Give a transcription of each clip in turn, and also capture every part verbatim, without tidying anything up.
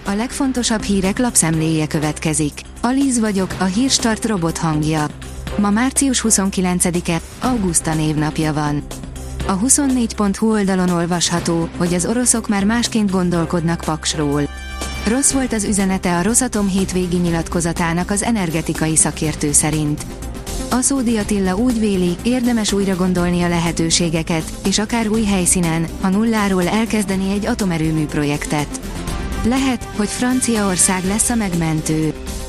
A legfontosabb hírek lapszemléje következik. Alíz vagyok, a Hírstart robot hangja. Ma március huszonkilencedike, Auguszta névnapja van. A huszonnégy pont hu oldalon olvasható, hogy az oroszok már másként gondolkodnak Paksról. Rossz volt az üzenete a Rosatom hétvégi nyilatkozatának az energetikai szakértő szerint. Aszódi Attila úgy véli, érdemes újra gondolni a lehetőségeket, és akár új helyszínen, a nulláról elkezdeni egy atomerőmű projektet. Lehet, hogy Franciaország lesz a megmentő.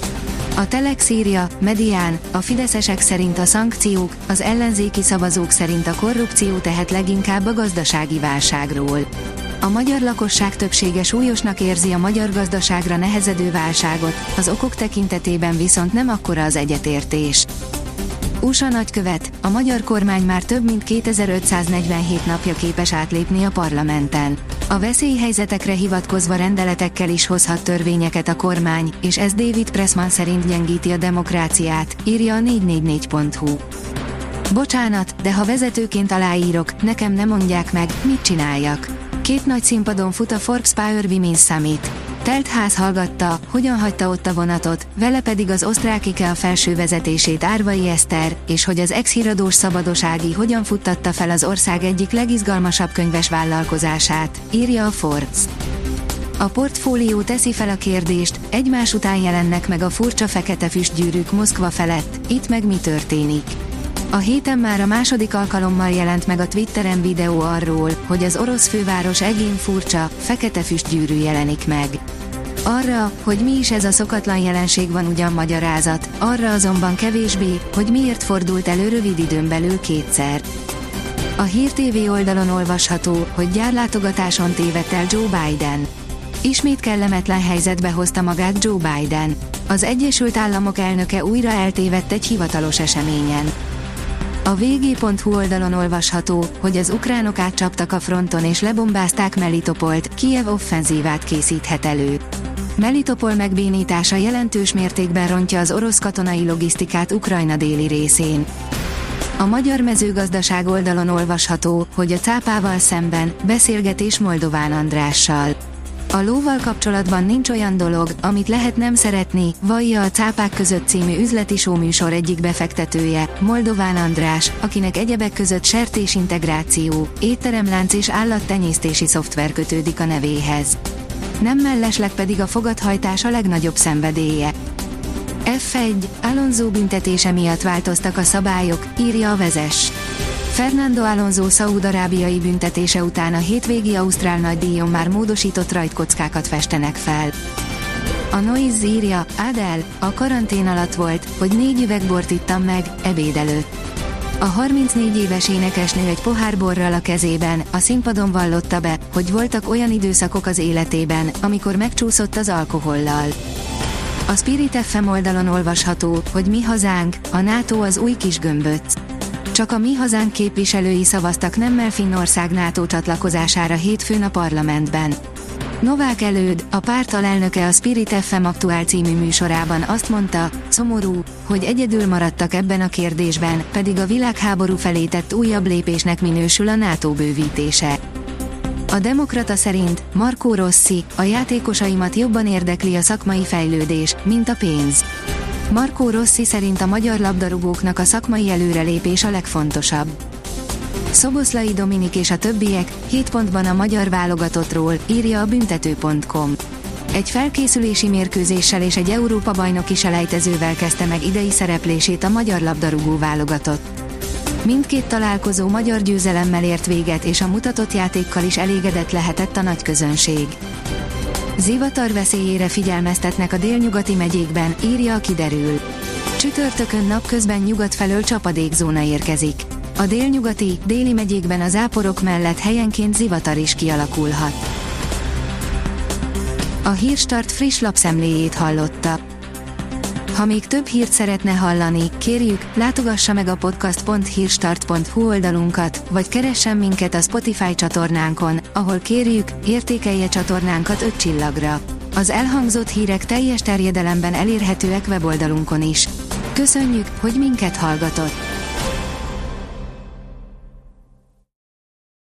A Telex írja, Medián, a fideszesek szerint a szankciók, az ellenzéki szavazók szerint a korrupció tehet leginkább a gazdasági válságról. A magyar lakosság többsége súlyosnak érzi a magyar gazdaságra nehezedő válságot, az okok tekintetében viszont nem akkora az egyetértés. u es á nagykövet, a magyar kormány már több mint kétezer-ötszáznegyvenhét napja képes átlépni a parlamenten. A veszélyhelyzetekre hivatkozva rendeletekkel is hozhat törvényeket a kormány, és ez David Pressman szerint gyengíti a demokráciát, írja a négy négy négy pont hu. Bocsánat, de ha vezetőként aláírok, nekem nem mondják meg, mit csináljak. Két nagy színpadon fut a Forbes Power Women's Summit. Telt ház hallgatta, hogyan hagyta ott a vonatot, vele pedig az osztrák IKEA felső vezetését Árvai Eszter, és hogy az ex-híradós Szabados Ági hogyan futtatta fel az ország egyik legizgalmasabb könyves vállalkozását, írja a Forbes. A Portfólió teszi fel a kérdést, egymás után jelennek meg a furcsa fekete füstgyűrűk Moszkva felett, itt meg mi történik? A héten már a második alkalommal jelent meg a Twitteren videó arról, hogy az orosz főváros egén furcsa, fekete füstgyűrű jelenik meg. Arra, hogy mi is ez a szokatlan jelenség van ugyan magyarázat, arra azonban kevésbé, hogy miért fordult elő rövid időn belül kétszer. A Hír té vé oldalon olvasható, hogy gyárlátogatáson tévedt el Joe Biden. Ismét kellemetlen helyzetbe hozta magát Joe Biden. Az Egyesült Államok elnöke újra eltévedt egy hivatalos eseményen. A vé gé pont hu oldalon olvasható, hogy az ukránok átcsaptak a fronton és lebombázták Melitopolt, Kijev offenzívát készíthet elő. Melitopol megbénítása jelentős mértékben rontja az orosz katonai logisztikát Ukrajna déli részén. A magyar mezőgazdaság oldalon olvasható, hogy a cápával szemben beszélgetés Moldován Andrással. A lóval kapcsolatban nincs olyan dolog, amit lehet nem szeretni, vallja a Cápák között című üzleti showműsor egyik befektetője, Moldován András, akinek egyebek között sertésintegráció, étteremlánc és állattenyésztési szoftver kötődik a nevéhez. Nem mellesleg pedig a fogathajtás a legnagyobb szenvedélye. ef egy, Alonso büntetése miatt változtak a szabályok, írja a Vezes. Fernando Alonso szaúd-arábiai büntetése után a hétvégi ausztrál nagydíjon már módosított rajtkockákat festenek fel. A Noise írja, Adele, a karantén alatt volt, hogy négy üveg bort ittam meg, ebéd előtt. A harmincnégy éves énekesnő egy pohár borral a kezében, a színpadon vallotta be, hogy voltak olyan időszakok az életében, amikor megcsúszott az alkohollal. A Spirit ef em oldalon olvasható, hogy Mi hazánk, a NATO az új kis gömböc. Csak a Mi hazánk képviselői szavaztak nemmel Finnország NATO csatlakozására hétfőn a parlamentben. Novák Előd, a párt alelnöke a Spirit ef em Aktuál című műsorában azt mondta, szomorú, hogy egyedül maradtak ebben a kérdésben, pedig a világháború felé tett újabb lépésnek minősül a NATO bővítése. A Demokrata szerint Marco Rossi, a játékosaimat jobban érdekli a szakmai fejlődés, mint a pénz. Marco Rossi szerint a magyar labdarúgóknak a szakmai előrelépés a legfontosabb. Szoboszlai Dominik és a többiek, hét pontban a magyar válogatottról, írja a büntető pont com. Egy felkészülési mérkőzéssel és egy Európa-bajnoki selejtezővel kezdte meg idei szereplését a magyar labdarúgó válogatott. Mindkét találkozó magyar győzelemmel ért véget, és a mutatott játékkal is elégedett lehetett a nagy közönség. Zivatar veszélyére figyelmeztetnek a délnyugati megyékben, írja a Kiderül. Csütörtökön napközben nyugat felől csapadékzóna érkezik. A délnyugati, déli megyékben az záporok mellett helyenként zivatar is kialakulhat. A Hírstart friss lapszemléjét hallotta. Ha még több hírt szeretne hallani, kérjük, látogassa meg a podcast pont hírstart pont hu oldalunkat, vagy keressen minket a Spotify csatornánkon, ahol kérjük, értékelje csatornánkat öt csillagra. Az elhangzott hírek teljes terjedelemben elérhetőek weboldalunkon is. Köszönjük, hogy minket hallgatott!